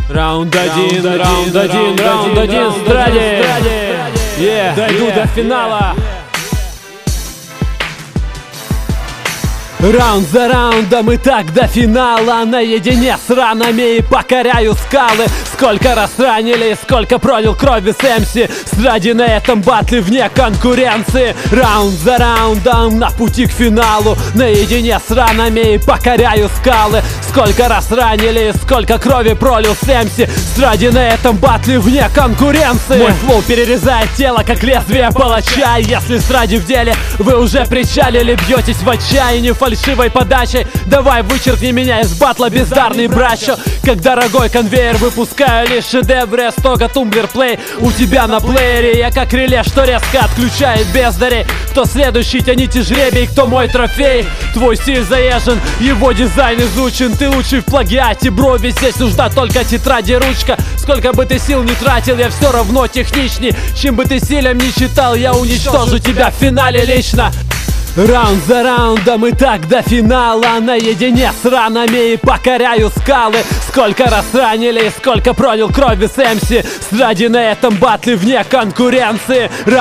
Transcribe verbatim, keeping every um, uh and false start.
Раунд один, раунд один, раунд один, Стради. Yeah, дойду до финала. Раунд за раундом и так до финала. Наедине с ранами и покоряю скалы. Сколько раз ранили, сколько пролил крови с эм си. Стради на этом батле вне конкуренции. Раунд за раундом на пути к финалу. Наедине с ранами и покоряю скалы. Сколько раз ранили, сколько крови пролил с эм си. Стради на этом батле вне конкуренции. Мой флоу перерезает тело, как лезвие палача. Если Стради в деле, вы уже причалили, бьетесь в отчаянии фальшивой подачей. Давай вычеркни меня из батла, бездарный брачо. Как дорогой конвейер, выпускаю лишь шедевры. Стога тумблер плей у тебя на плеере. Я как реле, что резко отключает бездарей. Кто следующий, тяните жребий, кто мой трофей. Твой стиль заезжен, его дизайн изучен. Ты лучший в плагиате, брови, здесь нужна только тетрадь и ручка. Сколько бы ты сил не тратил, я все равно техничней. Чем бы ты силен не читал, я уничтожу тебя в финале лично. Раунд за раундом и так до финала. Наедине с ранами и покоряю скалы. Сколько раз ранили, сколько пролил крови с эм си. Стради на этом батле вне конкуренции.